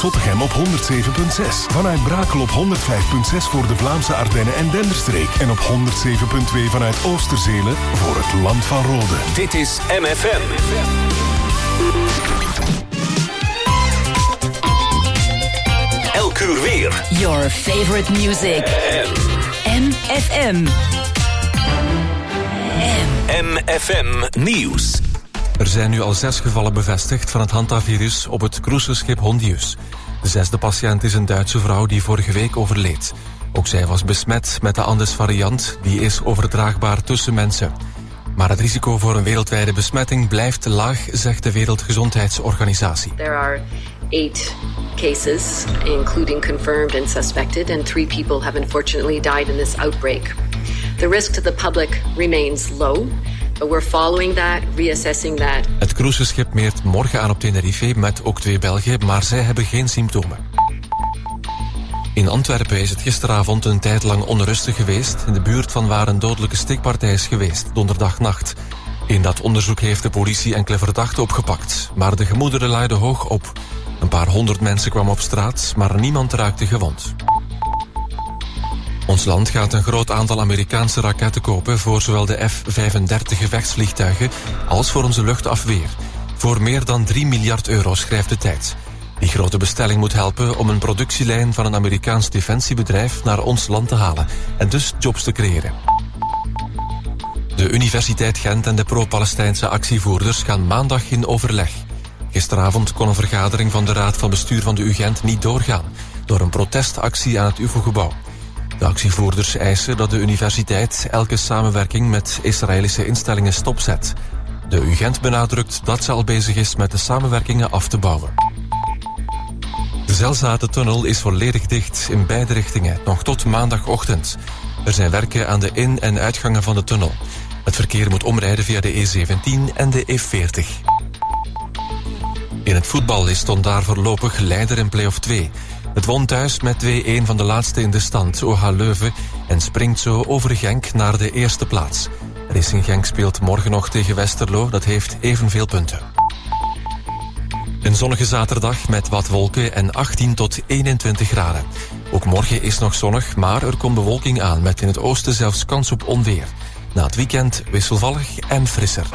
Zottegem op 107.6. Vanuit Brakel op 105.6 voor de Vlaamse Ardennen en Denderstreek. En op 107.2 vanuit Oosterzelen voor het Land van Rode. Dit is MFM. Elk uur weer. Your favorite music. MFM. MFM Nieuws. Er zijn nu al 6 gevallen bevestigd van het hantavirus op het cruiseschip Hondius. De 6e patiënt is een Duitse vrouw die vorige week overleed. Ook zij was besmet met de Andes-variant, die is overdraagbaar tussen mensen. Maar het risico voor een wereldwijde besmetting blijft laag, zegt de Wereldgezondheidsorganisatie. There are 8 cases, including confirmed and suspected, and 3 people have unfortunately died in this outbreak. The risk to the public remains low, but we're following that, reassessing that. Het cruiseschip meert morgen aan op Tenerife met ook 2 Belgen, maar zij hebben geen symptomen. In Antwerpen is het gisteravond een tijd lang onrustig geweest, in de buurt van waar een dodelijke steekpartij is geweest, donderdagnacht. In dat onderzoek heeft de politie enkele verdachten opgepakt, maar de gemoederen luiden hoog op. Een paar 100 mensen kwamen op straat, maar niemand raakte gewond. Ons land gaat een groot aantal Amerikaanse raketten kopen voor zowel de F-35 gevechtsvliegtuigen als voor onze luchtafweer. Voor meer dan 3 miljard euro, schrijft de Tijd. Die grote bestelling moet helpen om een productielijn van een Amerikaans defensiebedrijf naar ons land te halen en dus jobs te creëren. De Universiteit Gent en de pro-Palestijnse actievoerders gaan maandag in overleg. Gisteravond kon een vergadering van de Raad van Bestuur van de UGent niet doorgaan door een protestactie aan het UFO-gebouw. De actievoerders eisen dat de universiteit elke samenwerking met Israëlische instellingen stopzet. De UGent benadrukt dat ze al bezig is met de samenwerkingen af te bouwen. De Zelzatentunnel is volledig dicht in beide richtingen, nog tot maandagochtend. Er zijn werken aan de in- en uitgangen van de tunnel. Het verkeer moet omrijden via de E17 en de E40. In het voetbal is Standaard voorlopig leider in play-off 2. Het won thuis met 2-1 van de laatste in de stand, OH Leuven, en springt zo over Genk naar de eerste plaats. Racing Genk speelt morgen nog tegen Westerlo, dat heeft evenveel punten. Een zonnige zaterdag met wat wolken en 18 tot 21 graden. Ook morgen is nog zonnig, maar er komt bewolking aan met in het oosten zelfs kans op onweer. Na het weekend wisselvallig en frisser.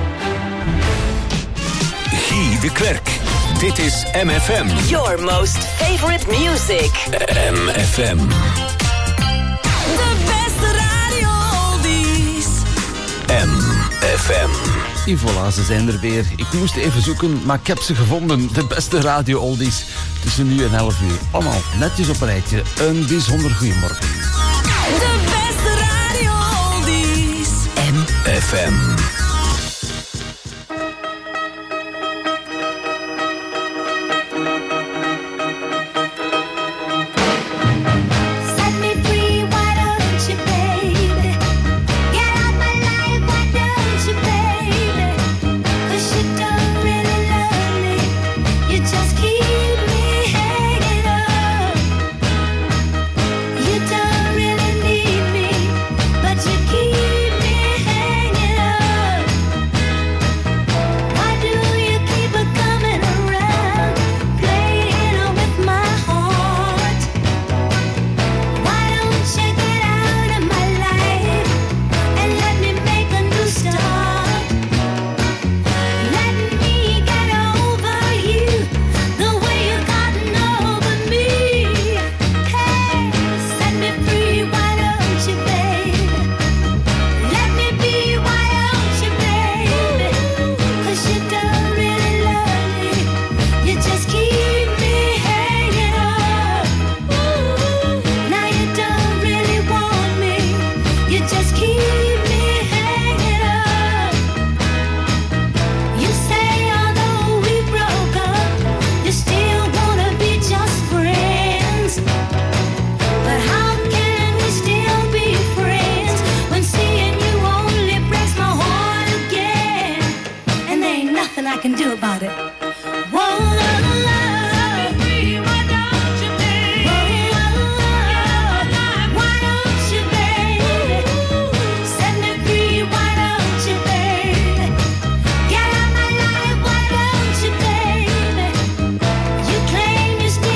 Guy de Klerk. Dit is MFM. Your most favorite music. MFM. De beste radio oldies. MFM. En voilà, ze zijn er weer. Ik moest even zoeken, maar ik heb ze gevonden. De beste radio oldies. Tussen nu en 11 uur. Allemaal netjes op een rijtje. Een bijzonder goeiemorgen. De beste radio oldies. MFM. Claim you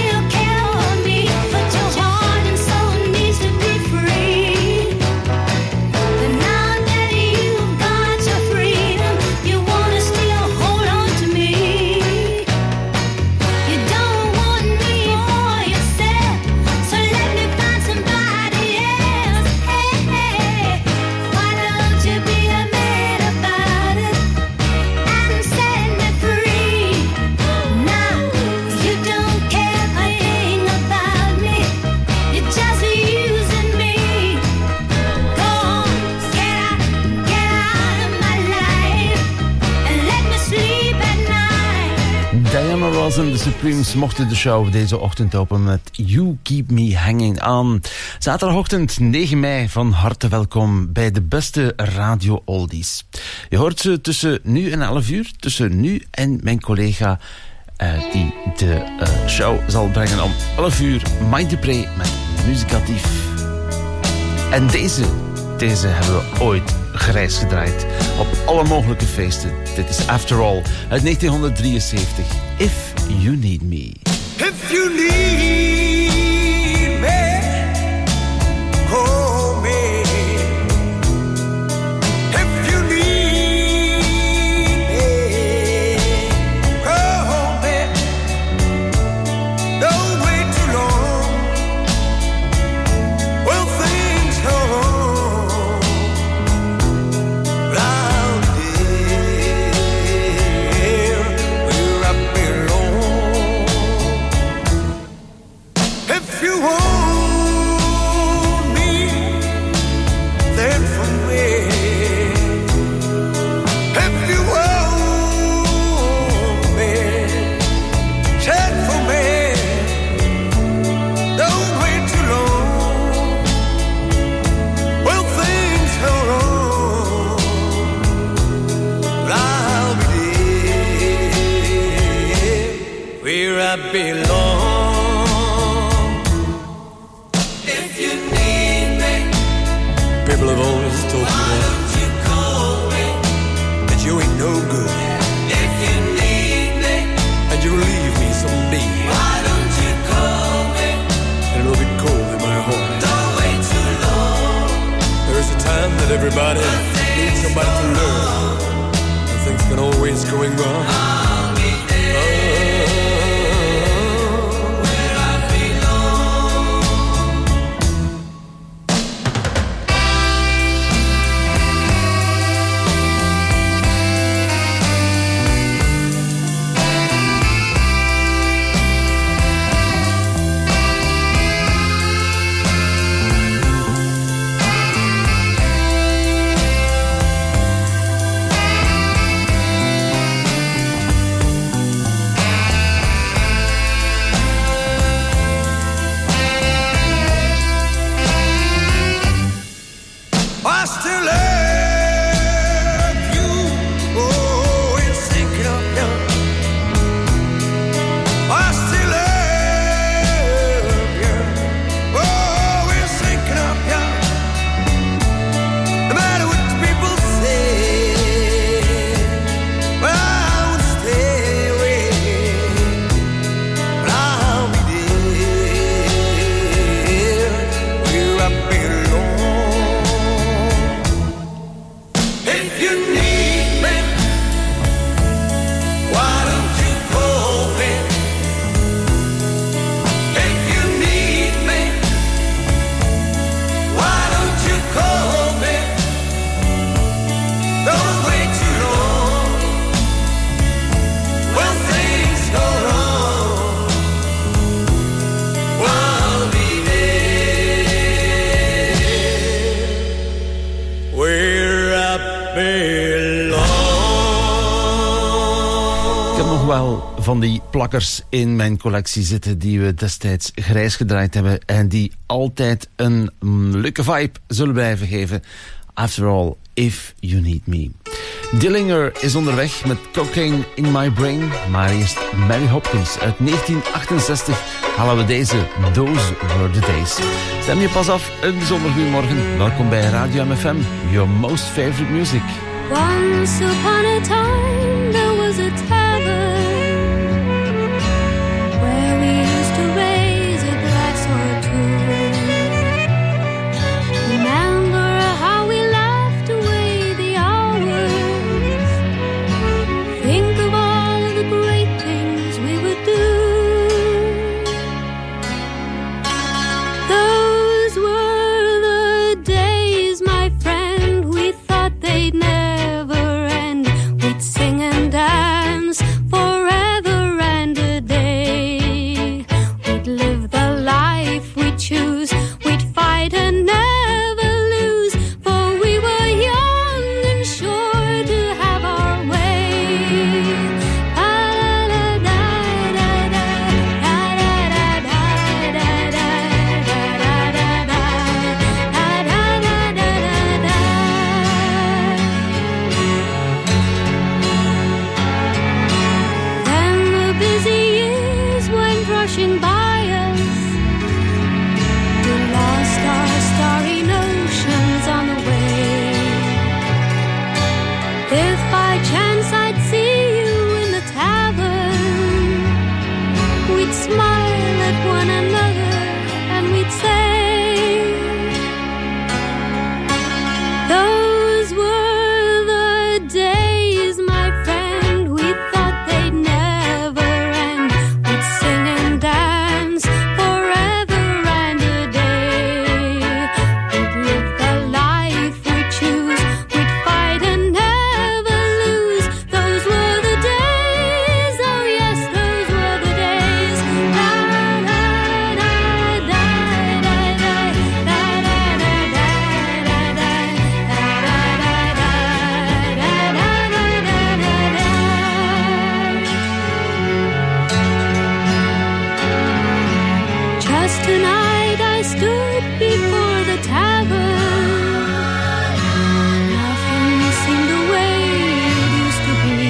Ross and the Supremes mochten de show deze ochtend openen met You Keep Me Hanging On. Zaterdagochtend 9 mei, van harte welkom bij de beste radio oldies. Je hoort ze tussen nu en 11 uur, tussen nu en mijn collega die de show zal brengen om 11 uur, Mike Dupré met Muzikatief. En deze hebben we ooit grijs gedraaid op alle mogelijke feesten. Dit is After All uit 1973. If You Need Me. If you need me, call me. If you need me, call me. Don't wait too long. Well, things go wrong, but I'll be there where I belong. If you want me, then for me. If you want me, check for me. Don't wait too long. Well, things go wrong, but I'll be there where I belong. If you need me, people have always told me that you ain't no good. If you need me, and you'll leave me someday, why don't you call me? And it'll be cold in my heart. Don't wait too long. There's a time that everybody needs somebody to learn, and things can always going wrong. I'll be there where I belong. I still love you, oh, in thinking of you. I still love you, oh, in thinking of you. No matter what the people say, well, I won't stay away, but I'll be there where I belong. If you need me, why don't you call me? If you need me, why don't you call me? Don't wait too long. When things go wrong, I'll be there where I belong. Ik heb nog wel van die plakkers in mijn collectie zitten die we destijds grijs gedraaid hebben en die altijd een leuke vibe zullen blijven geven. After All, If You Need Me. Dillinger is onderweg met Cocaine in My Brain, maar eerst Mary Hopkins. Uit 1968 halen we deze Those Were The Days. Stem je pas af, een bijzonder goedemorgen. Welkom bij Radio MFM, your most favorite music. Once upon a time there was a tavern where we used to raise a glass or two. Remember how we laughed away the hours. Think of all of the great things we would do. Those were the days, my friend, we thought they'd never end. If by chance I'd see you in the tavern, we'd smile at one another and we'd say, those were the days, my friend, we thought they'd never end. We'd sing and dance forever and a day. We'd live the life we choose, we'd fight and never lose. Those were the days, oh yes, those were the days. La la la da da da da da da da da Just tonight I stood before the tavern. Nothing seemed the way it used to be.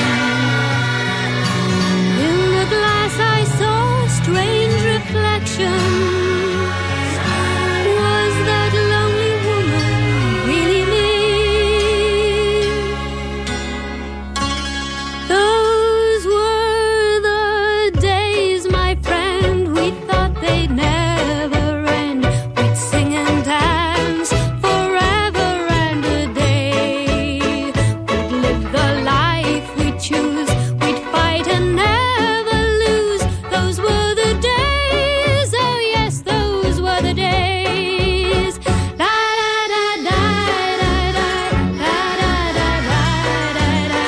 In the glass I saw strange reflections. Was that lonely woman really me? Those were the days, my friend, we thought they'd never end. We'd sing and dance forever and a day. We'd live the life we choose, we'd fight and never lose. Those were the days, oh yes, those were the days. La da da da da da da da da da da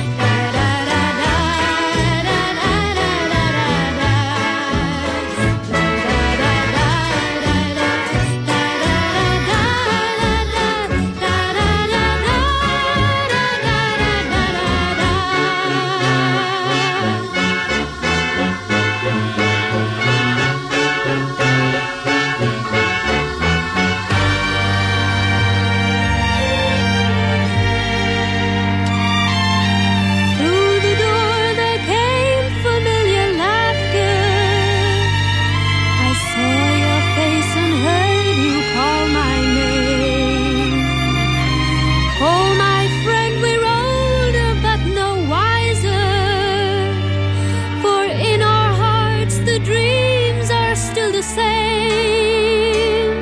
Through the door there came familiar laughter. I saw your face and heard you call my name. Oh, my friend, we're older but no wiser. For in our hearts the dreams are still the same.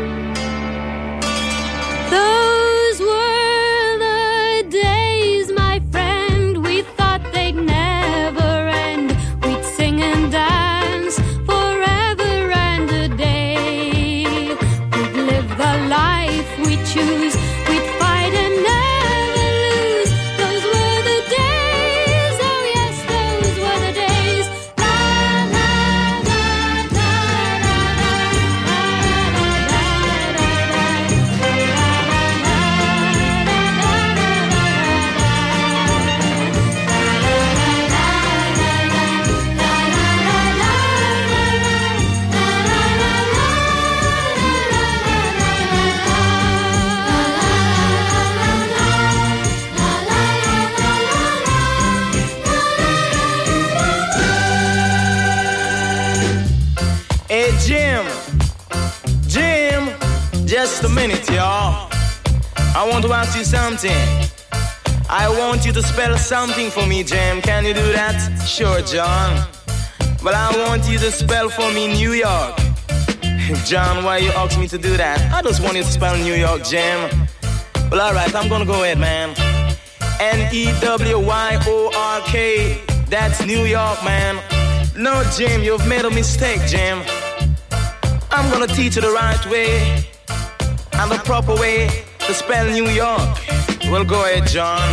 Those were the days, my friend, we thought they'd never end. We'd sing and dance forever and a day. We'd live the life we choose, we'd fight and never lose. Those were the days, oh yes, those were the days. La la la da da da Hey Jim, just a minute, y'all. I want to ask you something. I want you to spell something for me, Jim. Can you do that? Sure, John. But I want you to spell for me New York. John, why you ask me to do that? I just want you to spell New York, Jim. Well, alright, I'm gonna go ahead, man. N-E-W-Y-O-R-K. That's New York, man. No, Jim, you've made a mistake, Jim. I'm gonna teach you the right way and the proper way to spell New York. Well, go ahead, John.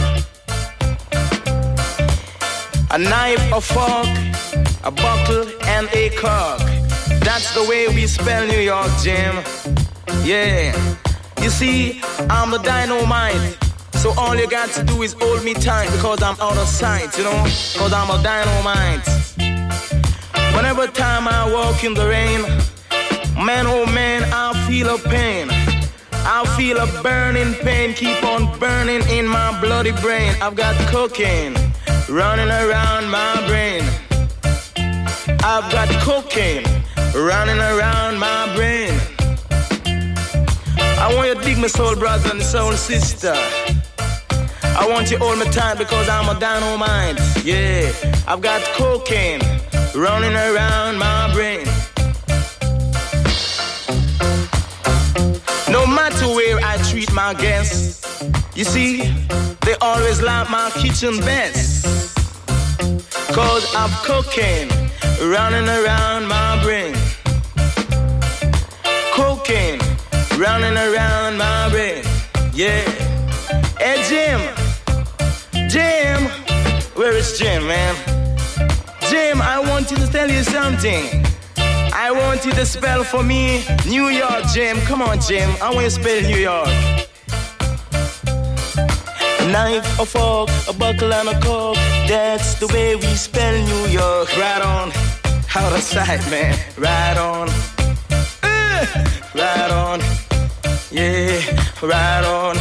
A knife, a fork, a bottle, and a cork. That's the way we spell New York, Jim. Yeah. You see, I'm the dynamite. So all you got to do is hold me tight because I'm out of sight, you know? Because I'm a dynamite. Whenever time I walk in the rain, man, oh man, I feel a pain. I feel a burning pain, keep on burning in my bloody brain. I've got cocaine running around my brain. I've got cocaine running around my brain. I want you to dig my soul brother and soul sister. I want you to hold me tight because I'm a dynamite. Yeah, I've got cocaine running around my brain. No matter where I treat my guests, you see, they always like my kitchen best. Cause I've cocaine running around my brain. Cocaine running around my brain. Yeah. Hey Jim, where is Jim, man? Jim, I want you to tell you something. I want you to spell for me New York, Jim. Come on, Jim, I want you to spell New York. A knife, a fork, a buckle and a cork. That's the way we spell New York. Right on, out of sight, man. Right on, right on, yeah, right on.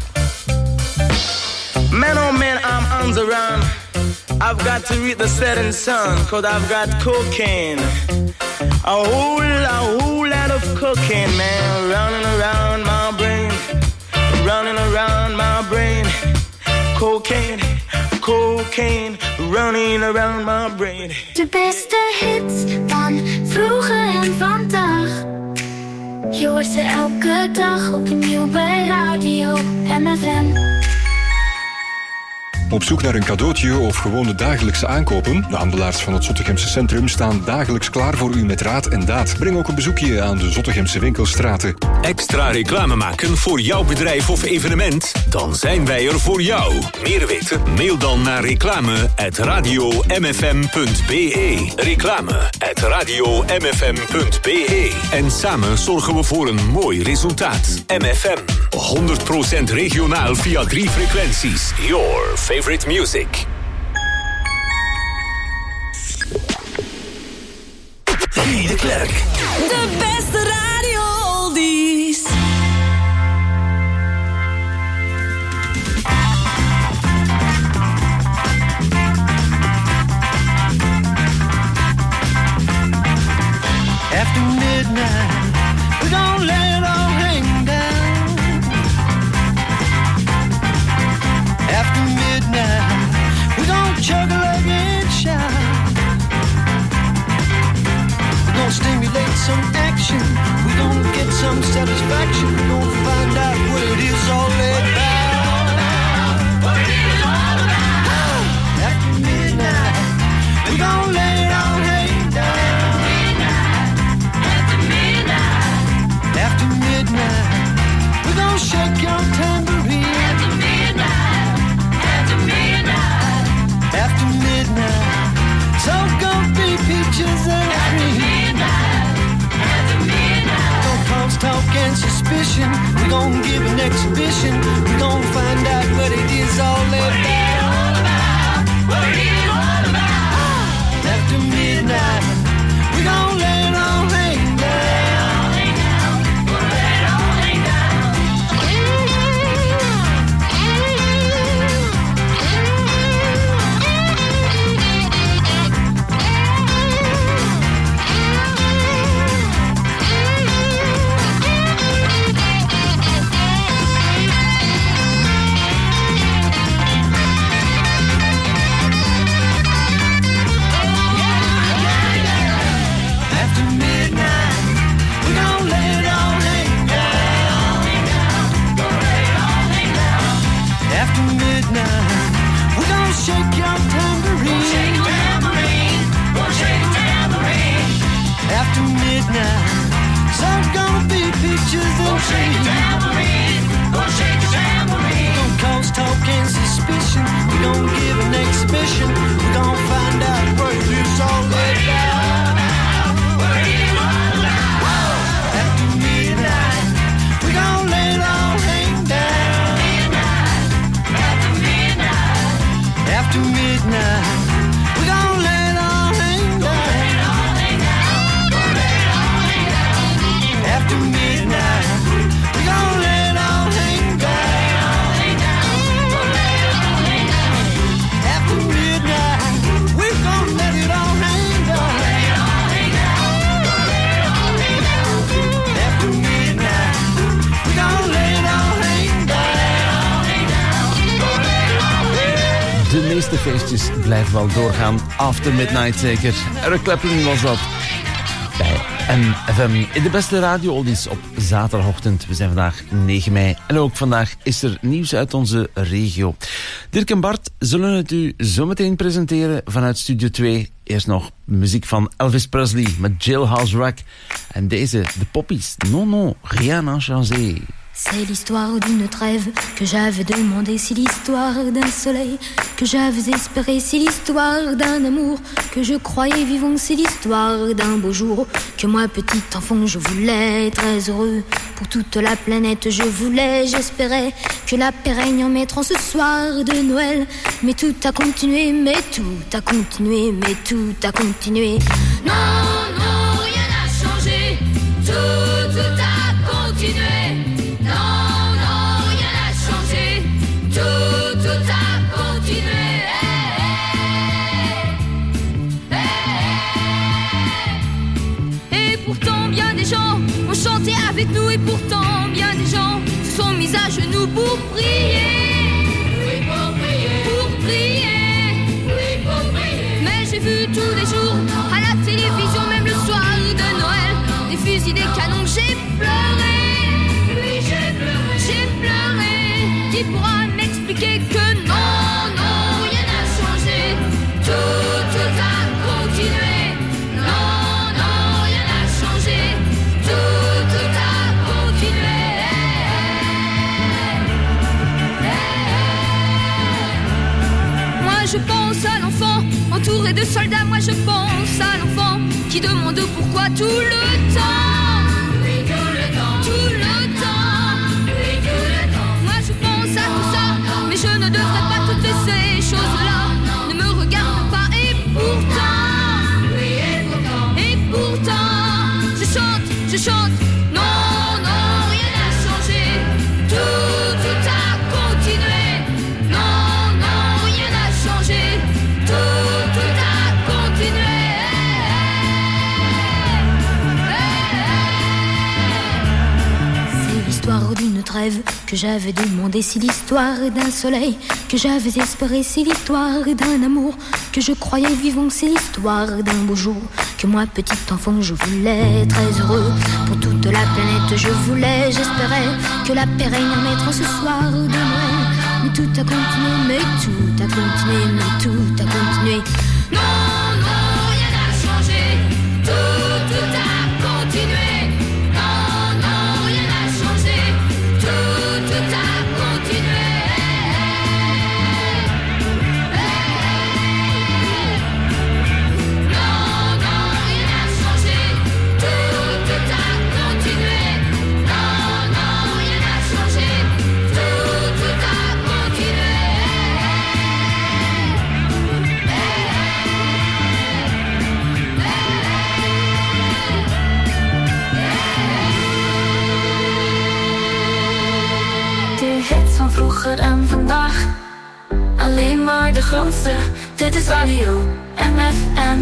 Man, oh man, I'm on the run. I've got to read the setting sun, cause I've got cocaine. A whole lot of cocaine, man, running around my brain. Running around my brain. Cocaine, cocaine, running around my brain. De beste hits van vroeger en vandaag. Je hoort ze elke dag opnieuw bij Radio MFM. Op zoek naar een cadeautje of gewone dagelijkse aankopen? De handelaars van het Zottegemse centrum staan dagelijks klaar voor u met raad en daad. Breng ook een bezoekje aan de Zottegemse winkelstraten. Extra reclame maken voor jouw bedrijf of evenement? Dan zijn wij er voor jou. Meer weten? Mail dan naar reclame@radiomfm.be. Reclame@radiomfm.be. En samen zorgen we voor een mooi resultaat. MFM. 100% regionaal via 3 frequenties. Your favorite music. Guy de Klerk. De beste radio oldies. After midnight, we don't let it all hang down. After midnight, we don't juggle and shout. We don't stimulate some action. We don't get some satisfaction. We don't find out what it is all about. What it is all about. After midnight, we don't let it all hang down. After midnight, we're gonna shake your tambourine. After midnight, after midnight, after midnight, so gonna be peaches and cream. After midnight, don't cause talk and suspicion. We're gonna give an exhibition. We're gonna find out what it is all about. What it is all about. After midnight, we're gonna let it all hang down. Shake your tambourine. Shake your tambourine. Shake your tambourine. After midnight, so's gonna be peaches and cream. Shake your tambourine. Shake your tambourine. Don't cause talk and suspicion. We're gonna give an exhibition. We're gonna find out what it is all about. What it is all about. After midnight, we're gonna let it all hang down. After midnight, after midnight, we're gonna let it all hang down. After midnight, we're gonna let it all hang down. After midnight, we're gonna let it all hang down. After midnight, we're gonna let it all hang down. de meeste feestjes blijven wel doorgaan. After Midnight zeker. Eric Clapton was dat. Bij MFM in de beste radio-oldies op zaterdagochtend. We zijn vandaag 9 mei en ook vandaag is er nieuws uit onze regio. Dirk en Bart zullen het u zometeen presenteren vanuit Studio 2. Eerst nog muziek van Elvis Presley met Jailhouse Rock. En deze, de Poppies. Non, non, rien n'a changé. C'est l'histoire d'une trêve que j'avais demandé, c'est l'histoire d'un soleil que j'avais espéré, c'est l'histoire d'un amour que je croyais vivant, c'est l'histoire d'un beau jour que moi petit enfant je voulais très heureux pour toute la planète, je voulais, j'espérais que la paix règne en mettant ce soir de Noël, mais tout a continué, mais tout a continué, mais tout a continué. Non, non, rien n'a changé, tout a continué. Non, non, rien n'a changé, tout a continué. Et pourtant bien des gens ont chanté avec nous, et pourtant bien des gens se sont mis à genoux pour prier. Oui, pour prier. Pour prier. Oui, pour prier. Mais j'ai vu tous les jours à la télévision, même le soir de Noël, des fusils, des canons, j'ai pleuré. J'ai pleuré, qui pourra m'expliquer que non, non, rien n'a changé, tout a continué. Non, non, rien n'a changé, tout a continué. Moi je pense à l'enfant entouré de soldats, moi je pense à l'enfant qui demande pourquoi tout le temps. Oui, tout le temps. Tout le temps. À tout ça, mais je ne devrais pas toutes ces choses-là. Ne me regarde pas et pourtant, je chante. Non, non, rien n'a changé, tout a continué. Non, non, rien n'a changé, tout a continué. C'est l'histoire d'une trêve que j'avais demandé, c'est l'histoire d'un soleil que j'avais espéré, c'est l'histoire d'un amour que je croyais vivant, c'est l'histoire d'un beau jour que moi petit enfant je voulais très heureux pour toute la planète, je voulais, j'espérais que la paix règne en mettant ce soir de Noël, mais tout a continué, mais tout a continué, mais tout a continué. Non, non, rien n'a changé, tout a continué. Vroeger en vandaag, alleen maar de grootste. Dit is Radio MFM.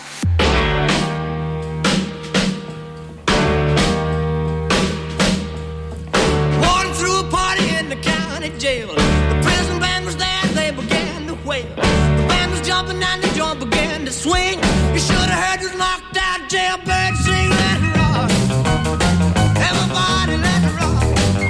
Walking through a party in the county jail. The prison band was there, they began to wail. The band was jumping and the joint began to swing. You should have heard those knocked out jailbirds sing. Let it rock, everybody let it rock.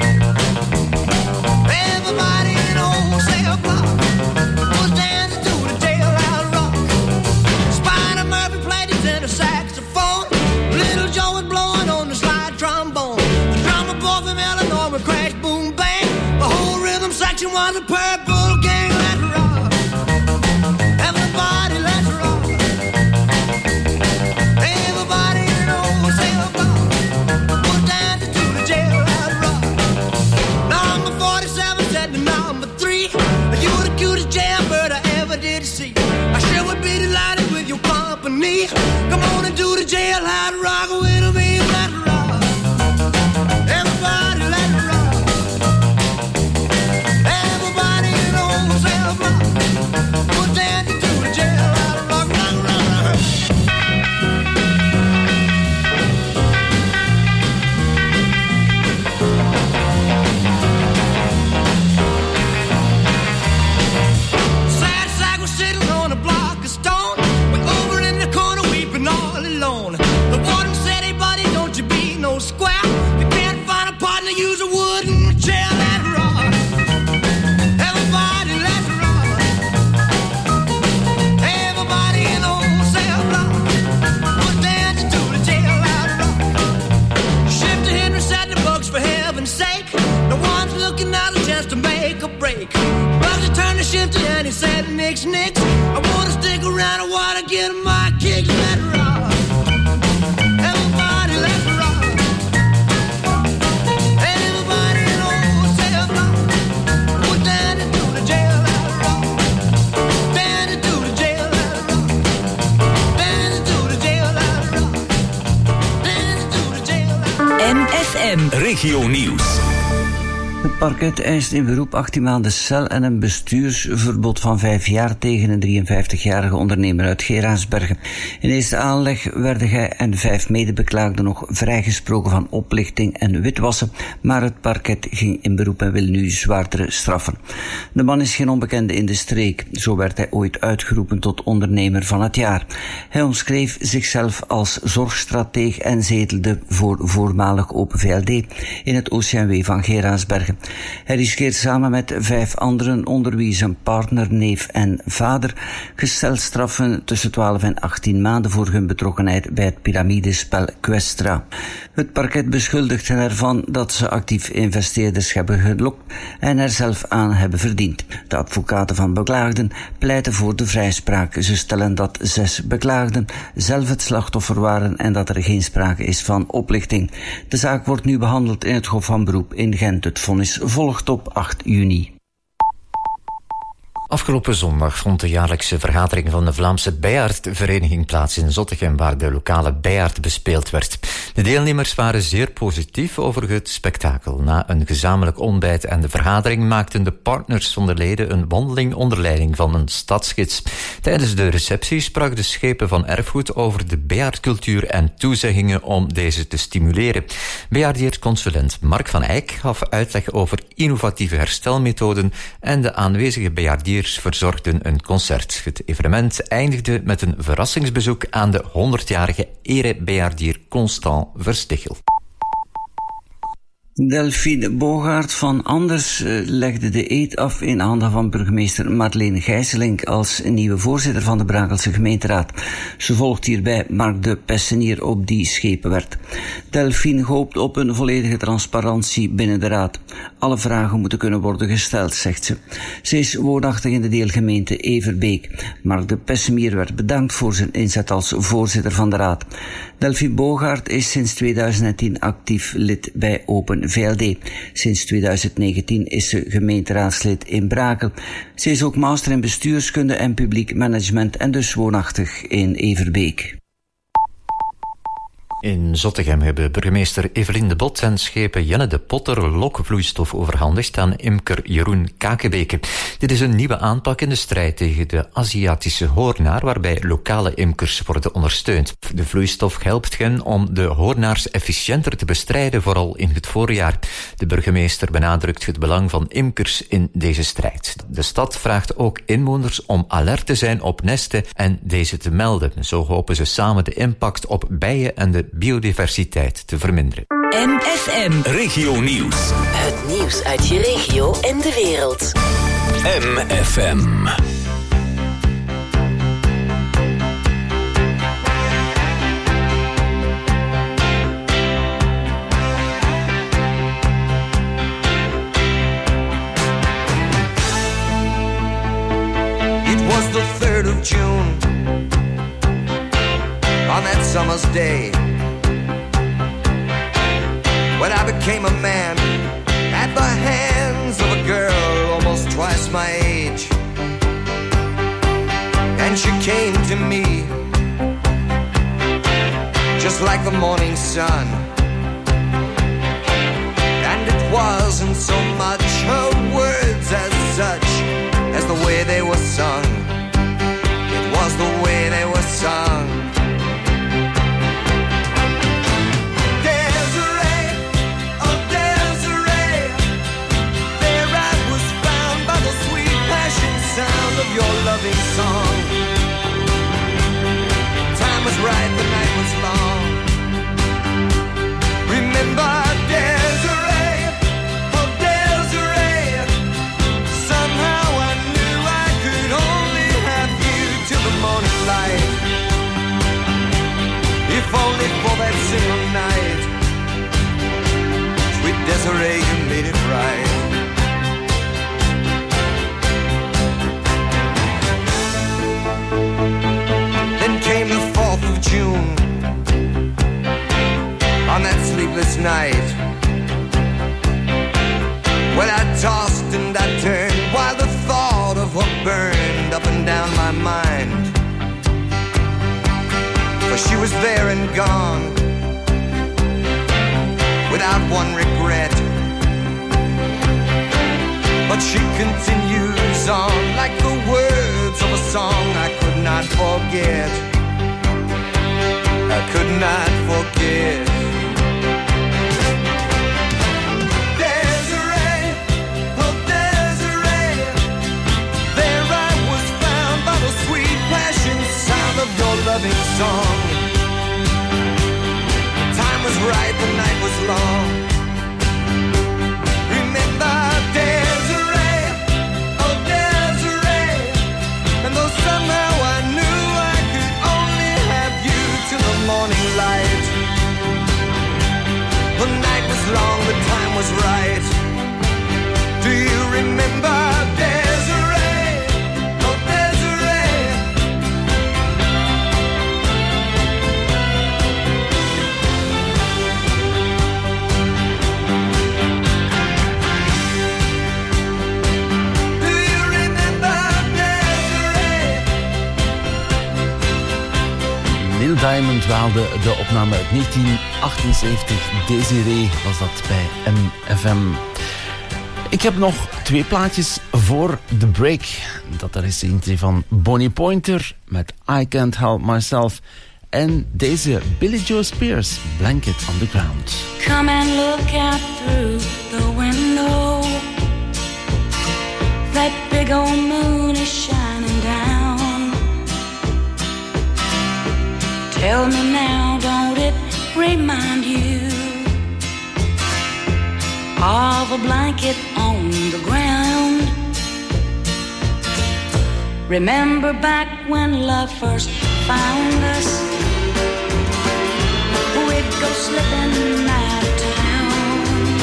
Everybody in old cell block was dancing to the jailhouse rock. Spider Murphy played his tenor saxophone. Little Joe was blowing on the slide trombone. The drummer boy from Illinois would crash, boom, bang. The whole rhythm section was a purple gang. Let's rock, everybody, let's rock. Everybody in old cell block was dancing to the jailhouse rock. Number 47 said to number 3, you're the cutest jailbird I ever did see. I sure would be delighted with your company. Come on and do the jailhouse rock with me. Let's rock, everybody, let's rock. Everybody in old cell block was dancing to the jailhouse rock, rock, rock, rock. Sad kicks. I wanna stick around, I wanna get my kicks. Let it rock. Everybody let it rock. Everybody in old cell block. We're down into the jail, let it rock. Down into the jail, let it rock. Down into the jail, let it rock. Down into the jail, let it rock. MFM Regio Nieuws. Het parket eist in beroep 18 maanden cel en een bestuursverbod van 5 jaar tegen een 53-jarige ondernemer uit Geraardsbergen. In eerste aanleg werden hij en 5 medebeklaagden nog vrijgesproken van oplichting en witwassen, maar het parket ging in beroep en wil nu zwaardere straffen. De man is geen onbekende in de streek, zo werd hij ooit uitgeroepen tot ondernemer van het jaar. Hij omschreef zichzelf als zorgstrateeg en zetelde voor voormalig Open VLD in het OCMW van Geraardsbergen. Hij riskeert samen met 5 anderen, onder wie zijn partner, neef en vader, gestelstraffen tussen 12 en 18 maanden voor hun betrokkenheid bij het piramidespel Questra. Het parket beschuldigt hen ervan dat ze actief investeerders hebben gelokt en er zelf aan hebben verdiend. De advocaten van beklaagden pleiten voor de vrijspraak. Ze stellen dat 6 beklaagden zelf het slachtoffer waren en dat er geen sprake is van oplichting. De zaak wordt nu behandeld in het Hof van Beroep in Gent. Het vonnis volgt op 8 juni. Afgelopen zondag vond de jaarlijkse vergadering van de Vlaamse Bijaardvereniging plaats in Zottegem, waar de lokale bijaard bespeeld werd. De deelnemers waren zeer positief over het spektakel. Na een gezamenlijk ontbijt en de vergadering maakten de partners van de leden een wandeling onder leiding van een stadsgids. Tijdens de receptie sprak de schepen van erfgoed over de bijaardcultuur en toezeggingen om deze te stimuleren. Bijaardier-consulent Mark van Eyck gaf uitleg over innovatieve herstelmethoden en de aanwezige bijaardiers verzorgden een concert. Het evenement eindigde met een verrassingsbezoek aan de 100-jarige ere-bijaardier Constant Verstichel. Delphine Bogaert van Anders legde de eed af in handen van burgemeester Madeleine Gijsselink als nieuwe voorzitter van de Brakelse gemeenteraad. Ze volgt hierbij Mark de Pessenier op die schepen werd. Delphine hoopt op een volledige transparantie binnen de raad. Alle vragen moeten kunnen worden gesteld, zegt ze. Ze is woonachtig in de deelgemeente Everbeek. Mark de Pessenier werd bedankt voor zijn inzet als voorzitter van de raad. Delphine Bogaert is sinds 2010 actief lid bij Open VLD. Sinds 2019 is ze gemeenteraadslid in Brakel. Ze is ook master in bestuurskunde en publiek management en dus woonachtig in Everbeek. In Zottegem hebben burgemeester Evelien de Bot en schepen Jenne de Potter lokvloeistof overhandigd aan imker Jeroen Kakebeke. Dit is een nieuwe aanpak in de strijd tegen de Aziatische hoornaar, waarbij lokale imkers worden ondersteund. De vloeistof helpt hen om de hoornaars efficiënter te bestrijden, vooral in het voorjaar. De burgemeester benadrukt het belang van imkers in deze strijd. De stad vraagt ook inwoners om alert te zijn op nesten en deze te melden. Zo hopen ze samen de impact op bijen en de biodiversiteit te verminderen. MFM Regio Nieuws. Het nieuws uit je regio en de wereld. MFM. It was the 3rd of June on that summer's day when I became a man at the hands of a girl almost twice my age. And she came to me just like the morning sun. And it wasn't so much her words as such as the way they were sung. It was the way they were sung. Sound of your loving song. Time was right, the night was long. Remember Desiree, oh Desiree. night, when I tossed and I turned, while the thought of her burned up and down my mind. For she was there and gone, without one regret. But she continues on like the words of a song I could not forget. I could not forget. Desiree, oh Desiree, there I was found by the sweet passion sound of your loving song. Time was right, the night was long. Remember Desiree, oh Desiree, and though somehow I knew I could only have you till the morning light, the night was long, the time was right. Do you remember Desiree, oh Desiree? Do you remember Desiree? Neil Diamond waalde de opname uit 1978. Desiree was dat bij MFM. Ik heb nog 2 plaatjes voor de break. Dat is eentje van Bonnie Pointer met I Can't Help Myself. En deze Billie Joe Spears, Blanket on the Ground. Come and look out through the window. That big old moon is shining down. Tell me now, don't it remind you of a blanket on the ground? Remember back when love first found us? We'd go slipping out of town,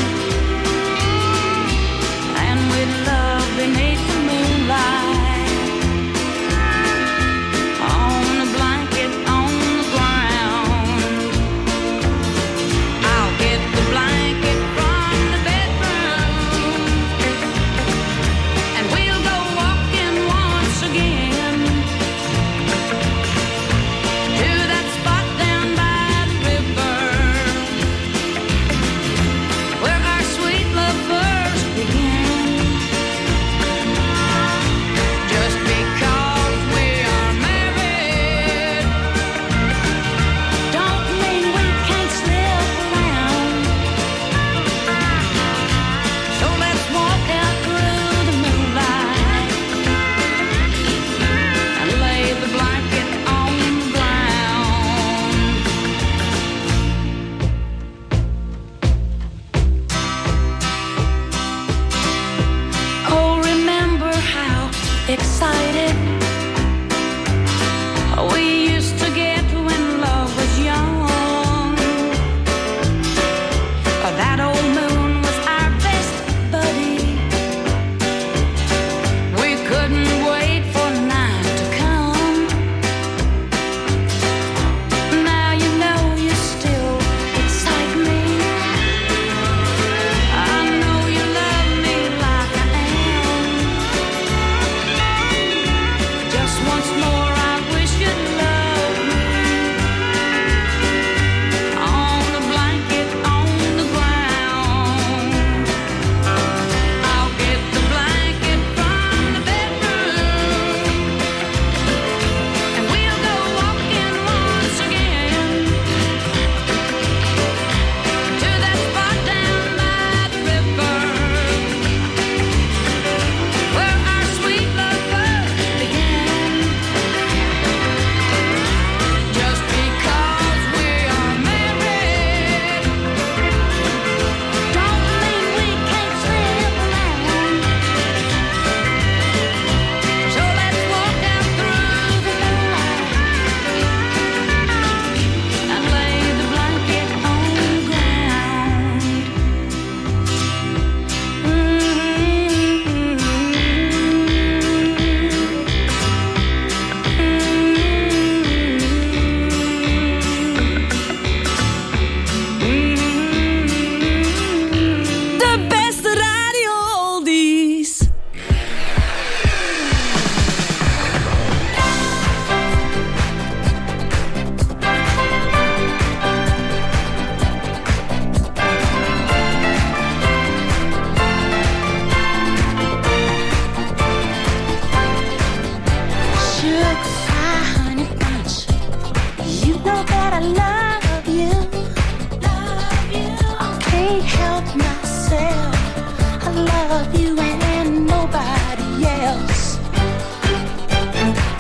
and we'd love beneath the moonlight, on a blanket on the ground. I'll get the blanket from the bedroom, and we'll go walking once again to that spot down by the river, where our sweet love first began.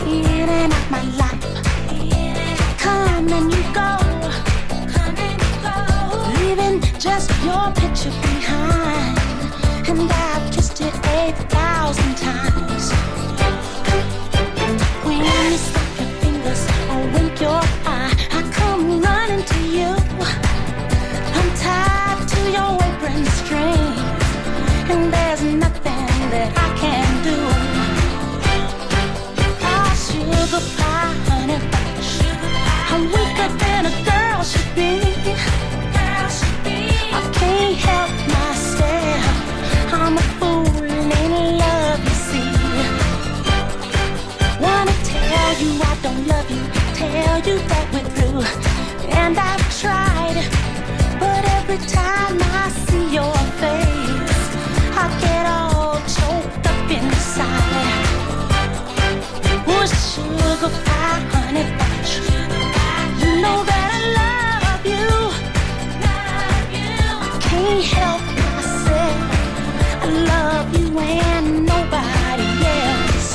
in and out my life. Come and you go, leaving just your picture behind. And I've kissed it 8,000 times. When you snap your fingers or wink your eye, I come running to you. I'm tied to your apron string, and there's nothing that I can do. Oh, sugar pie, honey pie, I'm weaker than a girl should be. I can't help myself, I'm a fool in love, you see. Wanna tell you I don't love you, tell you that we're through. And I've tried, but every time I see your face, I get all choked up inside. Oh, sugar pie, honey pie, you know that I love you. I can't help myself, I love you and nobody else.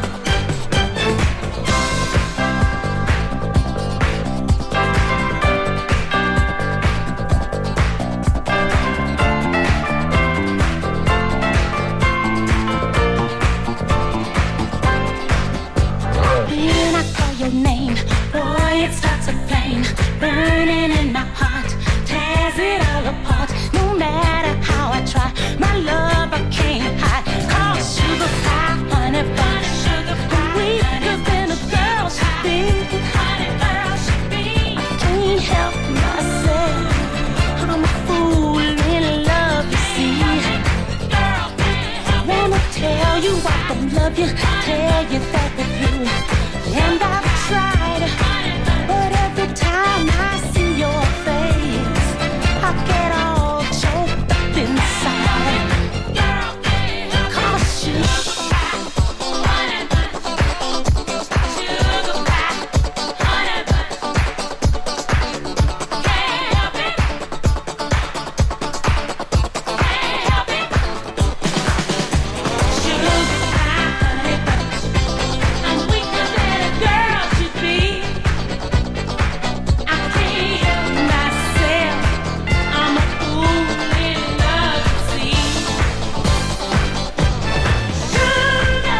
When I call your name, boy, it starts a flame burning in my heart, tears it all apart. No matter how I try, my love I can't hide. Call sugar pie, honey pie, sugar pie, weaker than a girl should be. Honey girl should be. I can't help myself, I'm a fool in love, you see. Wanna tell you I don't love you, tell you that we're through. And I've tried, but every time I see your face, I get all choked up inside. Cause sugar pie, honey pie, sugar pie, honey pie, can't help it, can't help it. Sugar pie, honey pie, I'm weaker than a girl should be. I can't help myself, I'm a fool in love, you see. Sugar,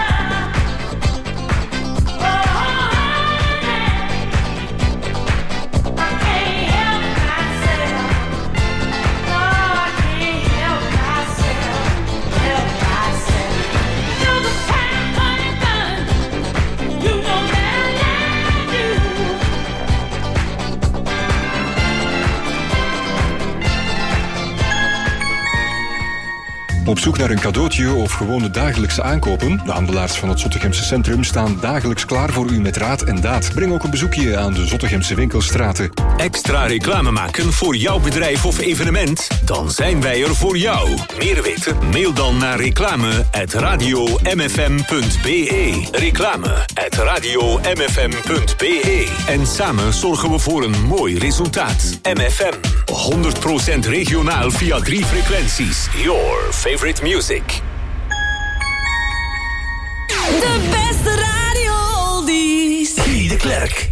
oh honey, I can't help myself, oh I can't help myself, Sugar pie, honey bun, you know that I love you. Op zoek naar een cadeautje of gewone dagelijkse aankopen? De handelaars van het Zottegemse centrum staan dagelijks klaar voor u met raad en daad. Breng ook een bezoekje aan de Zottegemse winkelstraten. Extra reclame maken voor jouw bedrijf of evenement? Dan zijn wij er voor jou. Meer weten? Mail dan naar reclame@radiomfm.be. Reclame@radiomfm.be. En samen zorgen we voor een mooi resultaat. MFM. 100% regionaal via 3 frequenties. Your favorite music. De beste radio oldies. Guy de Klerk.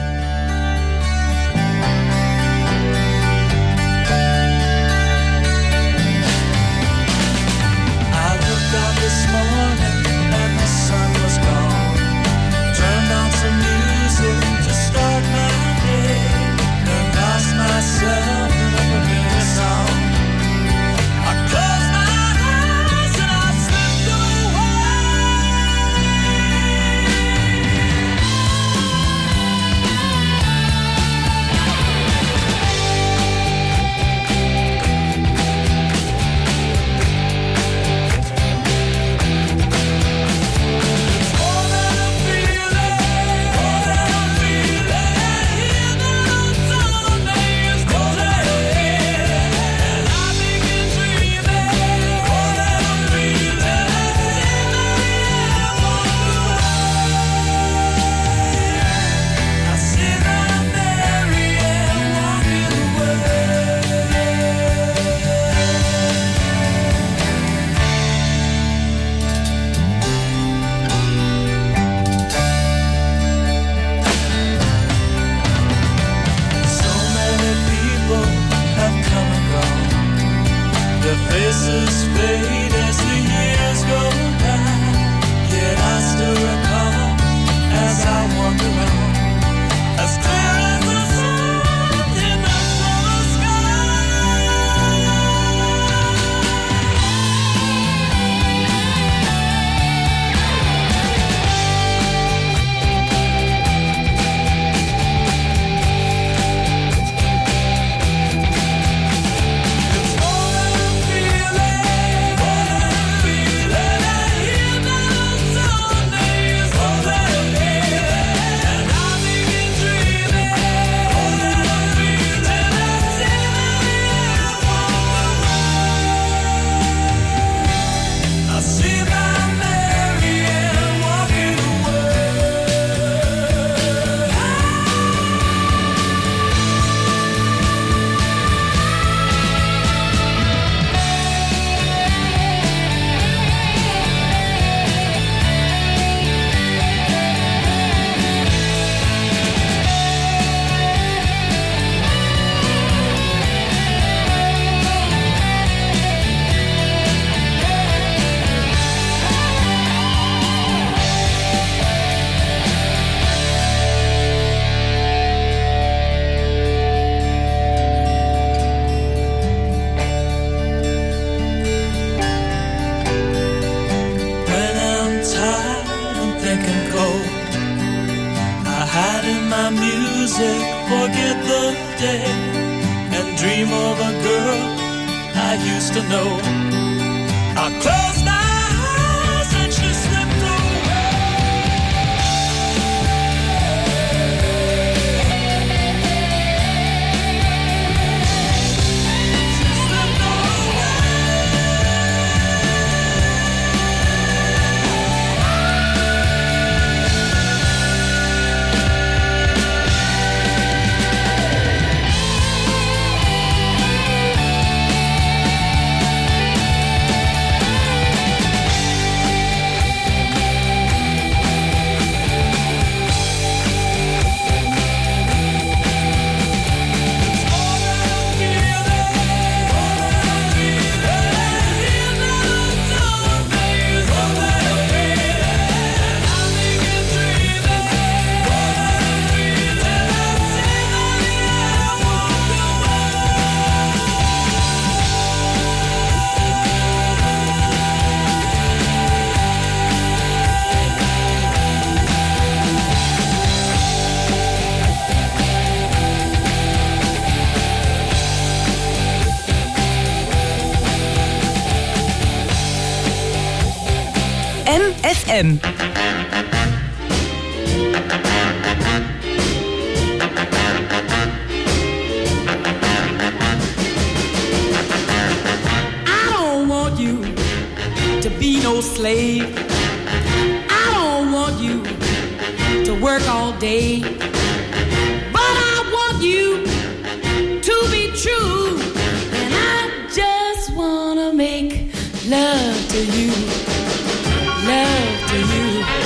I woke up this morning and the sun was gone. Turned on some music to start my day, and lost myself in a familiar song. I closed my eyes and I slipped away. hide in my music, forget the day, and dream of a girl I used to know. I close my eyes and she slipped away. She slipped away. MFM. I don't want you to be no slave. I don't want you to work all day. But I want you to be true. And I just wanna make love to you. Love to you.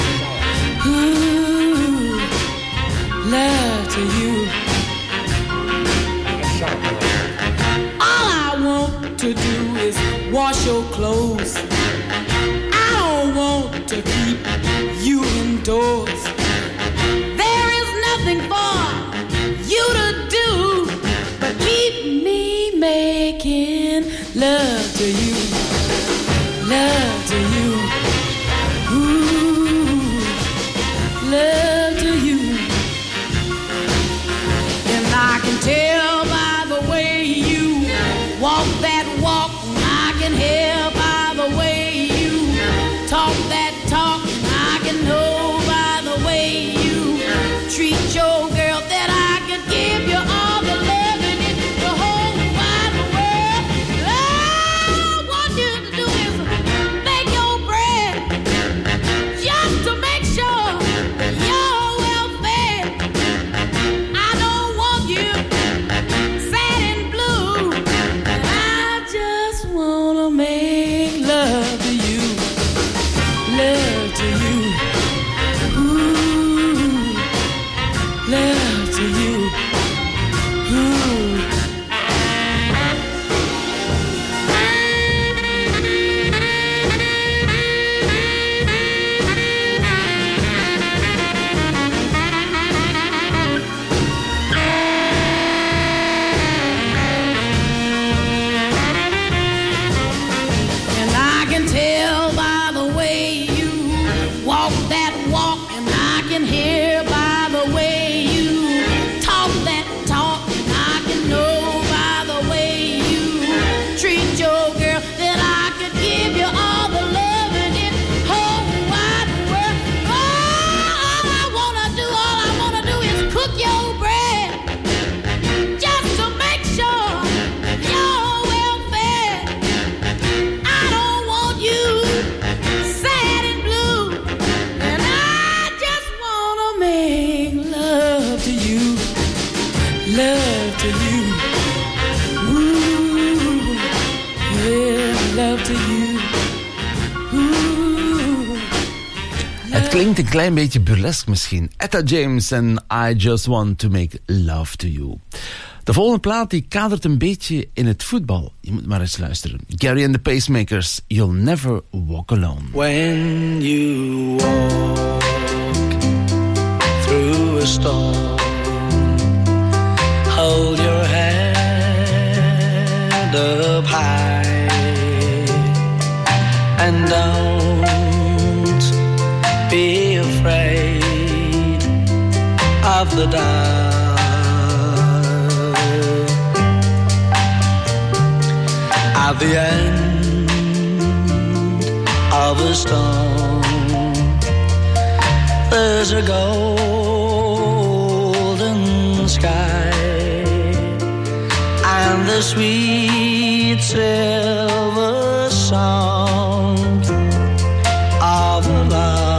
Ooh, love to you. All I want to do is wash your clothes. I don't want to keep you indoors. There is nothing for you to do but keep me making love to you. Love to you. Ooh, love to you. And I can tell by the way you walk that walk. I can hear by the way you talk that talk. I can know by the way you treat your girl that I could give you all the love in the whole wide world. All I want you to do is make your bread just to make sure you're well fed. I don't want you sad and blue. I just wanna make love to you. Love to you. Ooh, love to you. Ooh. And I can tell by the way you walk that walk, and I can hear by the way you talk that talk, and I can know by the way you treat your girl that I could give you all the love in this whole wide world. All I wanna do is cook your bread just to make sure you're well fed. I don't want you sad and blue, and I just wanna make love to you. Love to you. Ooh, yeah, love to you. Ooh. Het klinkt een klein beetje burlesque misschien. Etta James en I Just Want To Make Love To You. De volgende plaat die kadert een beetje in het voetbal. Je moet maar eens luisteren. Gary and the Pacemakers, You'll Never Walk Alone. When you walk through a storm, hold your head up high and don't be afraid of the dark. At the end of a storm, there's a golden sky and the sweet silver sound of love.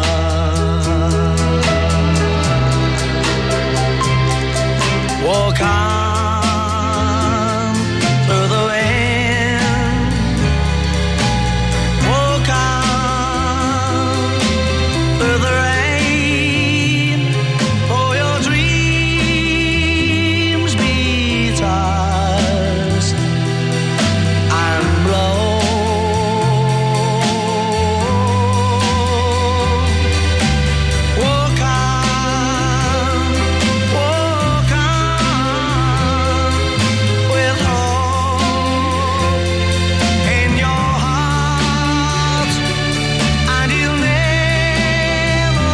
Walk on through the wind, walk on through the rain, for your dreams be tossed and blown. Walk on with hope in your heart, and you'll never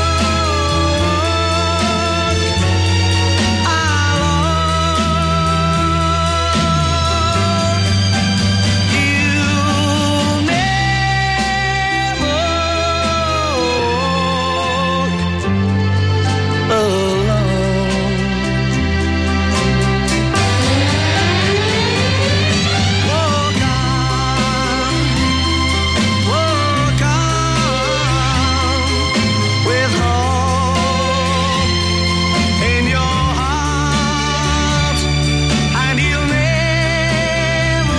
with hope in your heart, and you'll never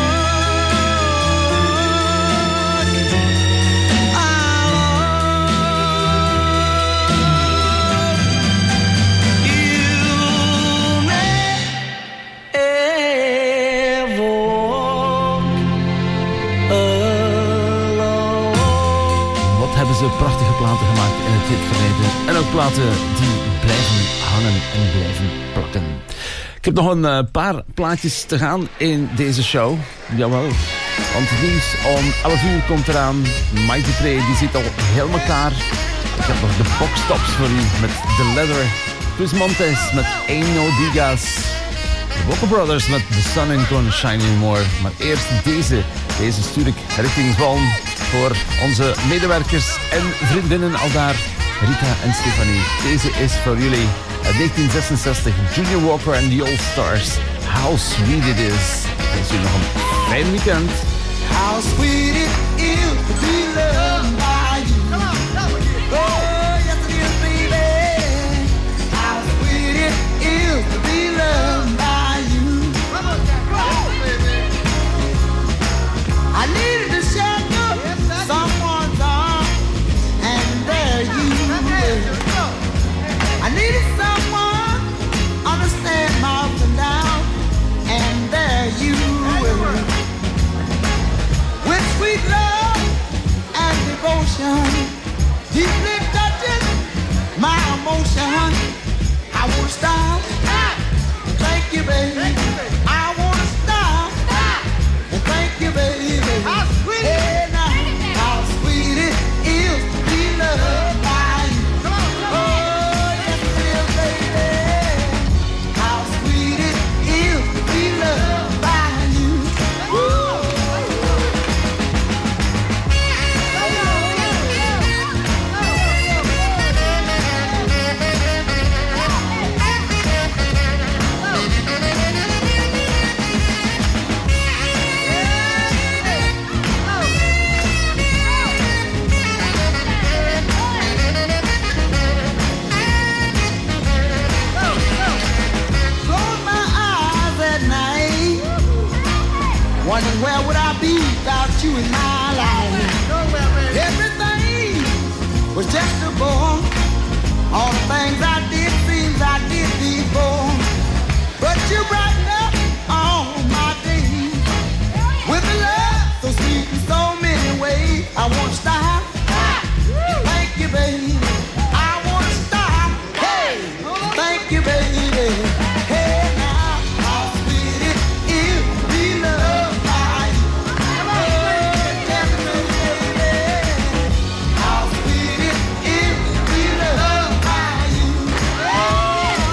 Wat hebben ze prachtige platen gemaakt in het hitverleden. En ook platen die blijven hangen en blijven plakken. Ik heb nog een paar plaatjes te gaan in deze show. Jawel. Want het nieuws om 11 uur komt eraan. Mighty Play, die zit al helemaal klaar. Ik heb nog de boxtops voor u met The Leather. Chris Montes met Ain't No Digas. De Walker Brothers met The Sun Ain't Gonna Shine Anymore. Maar eerst deze stuur ik richting Zwolle voor onze medewerkers en vriendinnen aldaar, Rita en Stefanie. Deze is voor jullie uit 1966, Junior Walker and the All Stars. How Sweet It Is. Ik wens u nog een fijn weekend. How sweet it is to be loved by you. Come on, oh, yes it is, baby. How sweet it is to be loved by you. Baby. I needed to shelter someone's arms, and there you were. I needed someone understand my ups and downs, and there you were. With sweet love and devotion, deeply touching my emotion. I won't stop. Thank you, baby. I won't stop. And thank you, baby. How sweet hey, now, how sweet it is to be loved by you. Oh, yes it is, baby. How sweet it is to be loved by you. Woo. Close my eyes at night, wondering where would I be without you in my life. Everything was just a bore. All the things I did, things I did before. But you brighten up all my days with a love so sweet in so many ways. I won't stop. Thank you, baby. I won't stop. Hey, thank you, baby. Hey, now, how sweet it is to be loved by you. Oh, tell me, baby, how sweet it is to be loved by you. Oh,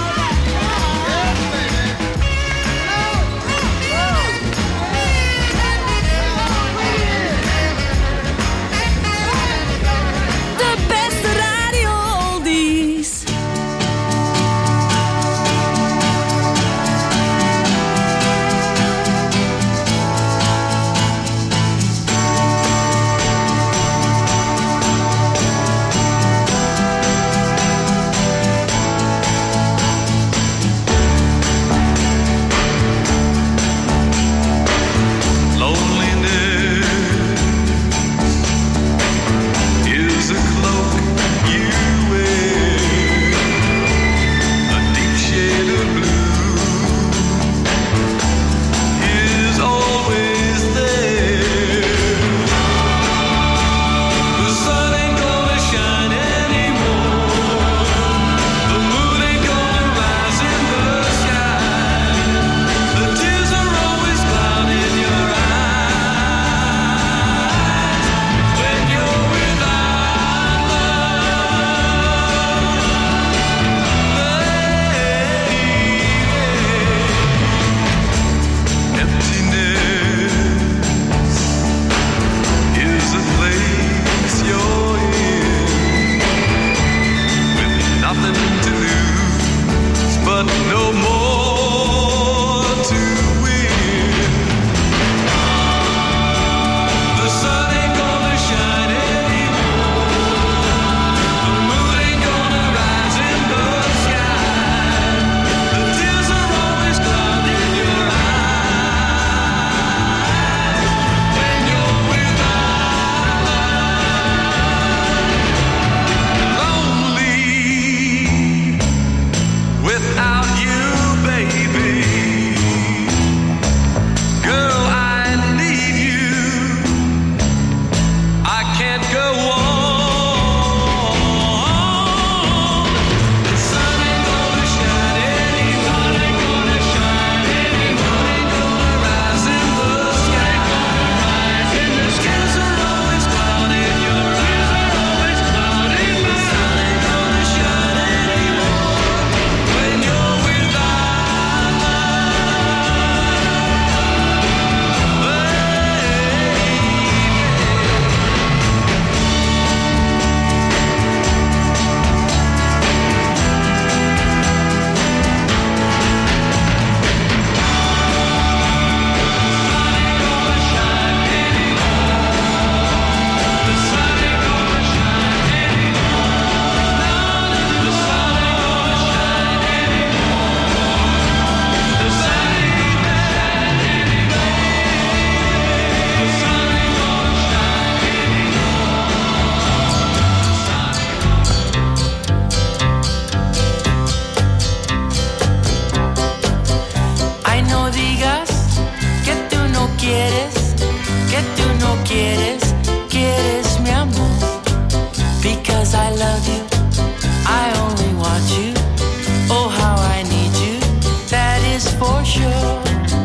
for sure.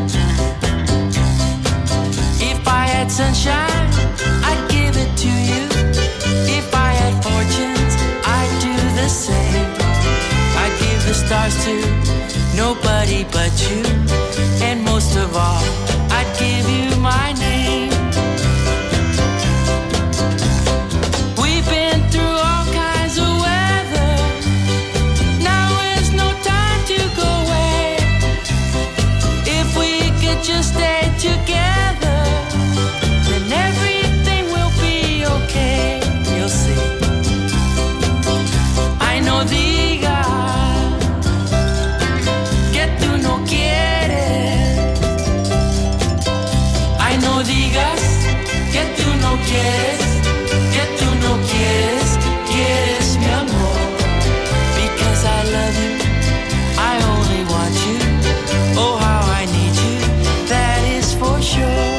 If I had sunshine, I'd give it to you. If I had fortunes, I'd do the same. I'd give the stars to nobody but you. And most of all, I'd give you my name. We've been through all kinds of weather. Now is no time to go away. If we could just stay together, then everything will be okay. You'll see. I no digas que tú no quieres. I no digas que tú no quieres. Que tú no quieres, quieres mi amor. Because I love you, I only want you. Oh, how I need you, that is for sure.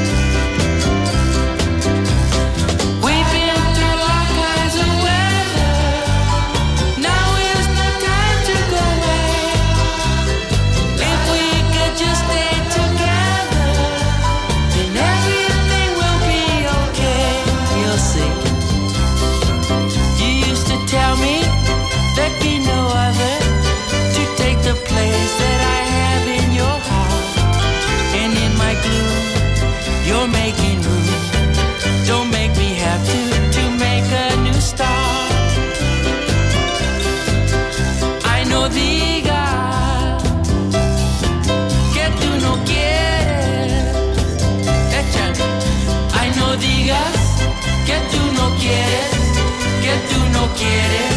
We've been through all kinds of weather. Now is the time to go away. If we could just stay together, then everything will be okay. You'll see. You used to tell me there'd be no other to take the place that I have in your heart. And in my gloom, you're making room. Don't make me have to make a new start. I no digas que tú no quieres. Échale. I no digas que tú no quieres, que tú no quieres.